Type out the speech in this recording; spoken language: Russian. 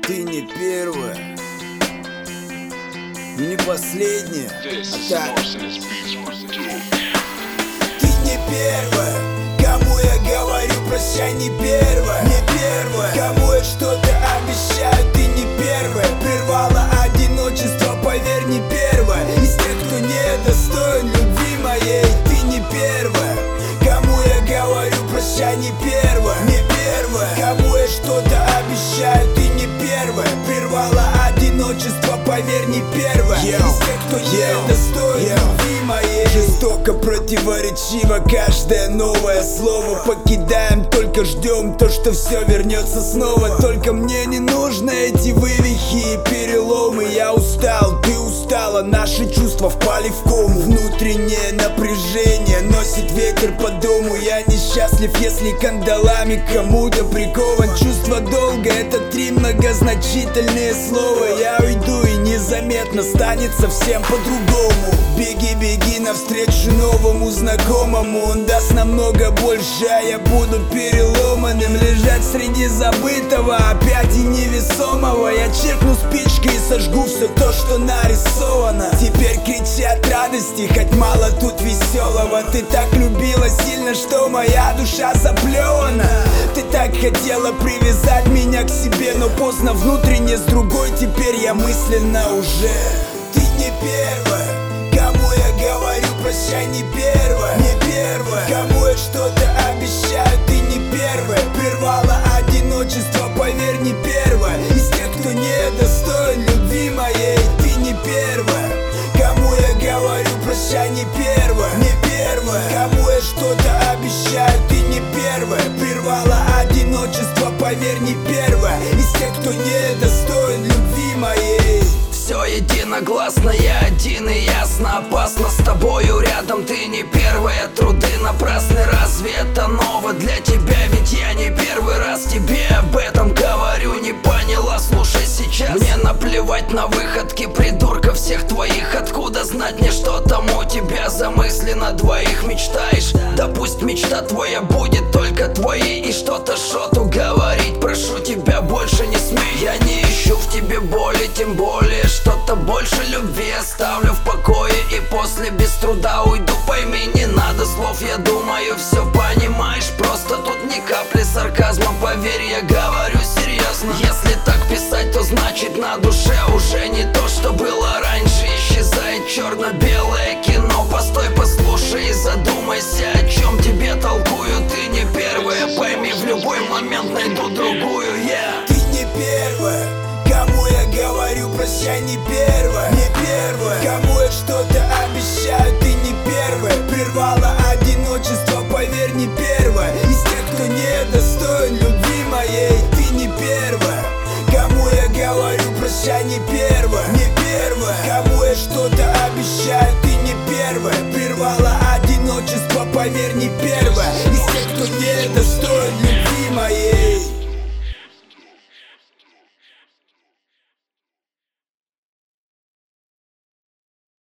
Ты не первая и не последняя, а так. Ты не первая, кому я говорю прощай, не первая. Не первая, кому я что-то обещаю, ты не первая. Прервала одиночество, поверь, не первая. Из тех, кто не достоин любви моей, ты не первая. Кому я говорю прощай, не первая. Не первая, кому я что-то обещаю, ты не первая. Прервала одиночество, поверь, не первая. Из тех, кто не достоин любви моей. Жестоко, противоречиво каждое новое слово. Покидаем, только ждем то, что все вернется снова. Только мне не нужны эти вывихи и переломы. Я устал, ты устала, наши чувства впали в кому. Внутреннее напряжение носит ветер по дому. Я несчастлив, если кандалами кому-то прикован. Чувство долга — это 3 многозначительные слова. Я уйду и незаметно станет совсем по-другому. Беги, беги навстречу новому знакомому. Он даст намного больше, а я буду переломанным. Лежать среди забытого, опять и невесомого. Я чиркну спичкой и сожгу все то, что нарисовано. Теперь кричи от радости, хоть мало тут веселого. Ты так любила сильно, что моя душа заплевана. Ты так хотела привязать меня к себе, но поздно, внутренне с другой теперь я мысленно уже. Ты не первая, кому я говорю прощай, не первая. Не первая, кому я что-то обещаю, ты не первая. Прервала одиночество, поверь, не первая. Из тех, кто не достоин любви моей, ты не первая. Кому я говорю прощай, не первая. Не первая, кому я что-то обещаю, ты не первая. Прервала одиночество, поверь, не первая. Из тех, кто не достоин любви моей. Все единогласно, я один и ясно. Опасно с тобою рядом, ты не первая. Труды напрасны, разве это ново для тебя? Ведь я не первый раз тебе об этом говорю. Не поняла, слушай сейчас. Мне наплевать на выходки придурков всех твоих. Откуда знать мне, что там у тебя замысленно? Двоих мечтаешь? Да пусть мечта твоя будет только твоей. И что-то шоту говорить, прошу тебя, больше не смей. Я не ищу в тебе боли, тем более что-то больше любви. Оставлю в покое и после без труда уйду. Пойми, не надо слов, я думаю, все понимаешь. Просто тут ни капли сарказма, поверь, я говорю серьезно. Если так писать, то значит на душе уже не то, что было раньше. Исчезает черно-белое кино. Постой, послушай и задумайся, о чем тебе толкую. Ты не первая, пойми, в любой момент найду другую. Ты не первая, кому я говорю прощай, не первая. Не первая, кому я что-то обещаю, ты не первая. Прервала одиночество, поверь, не первая. Из тех, кто не достоин любви моей, ты не первая. Кому я говорю прощай, не первая. Не первая, кому я что-то обещаю, ты не первая. Прервала одиночество, поверь, не первая. Из тех, кто не достоин любви моей.